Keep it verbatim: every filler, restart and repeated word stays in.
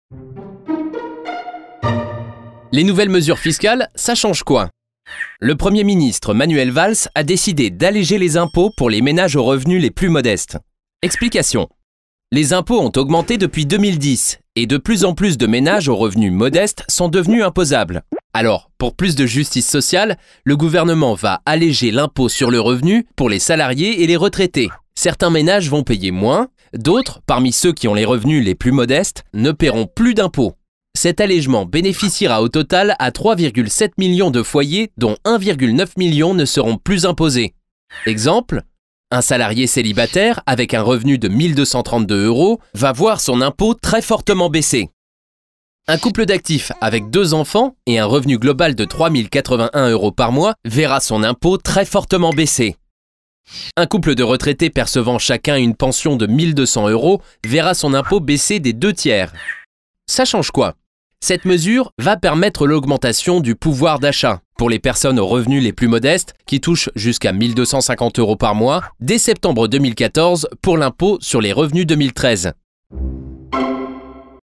Les nouvelles mesures fiscales, ça change quoi? Le Premier ministre Manuel Valls a décidé d'alléger les impôts pour les ménages aux revenus les plus modestes. Explication. Les impôts ont augmenté depuis deux mille dix et de plus en plus de ménages aux revenus modestes sont devenus imposables. Alors, pour plus de justice sociale, le gouvernement va alléger l'impôt sur le revenu pour les salariés et les retraités. Certains ménages vont payer moins, d'autres, parmi ceux qui ont les revenus les plus modestes, ne paieront plus d'impôts. Cet allègement bénéficiera au total à trois virgule sept millions de foyers dont un virgule neuf million ne seront plus imposés. Exemple, un salarié célibataire avec un revenu de mille deux cent trente-deux euros va voir son impôt très fortement baisser. Un couple d'actifs avec deux enfants et un revenu global de trois mille quatre-vingt-un euros par mois verra son impôt très fortement baisser. Un couple de retraités percevant chacun une pension de mille deux cents euros verra son impôt baisser des deux tiers. Ça change quoi? Cette mesure va permettre l'augmentation du pouvoir d'achat pour les personnes aux revenus les plus modestes qui touchent jusqu'à mille deux cent cinquante euros par mois dès septembre deux mille quatorze pour l'impôt sur les revenus deux mille treize.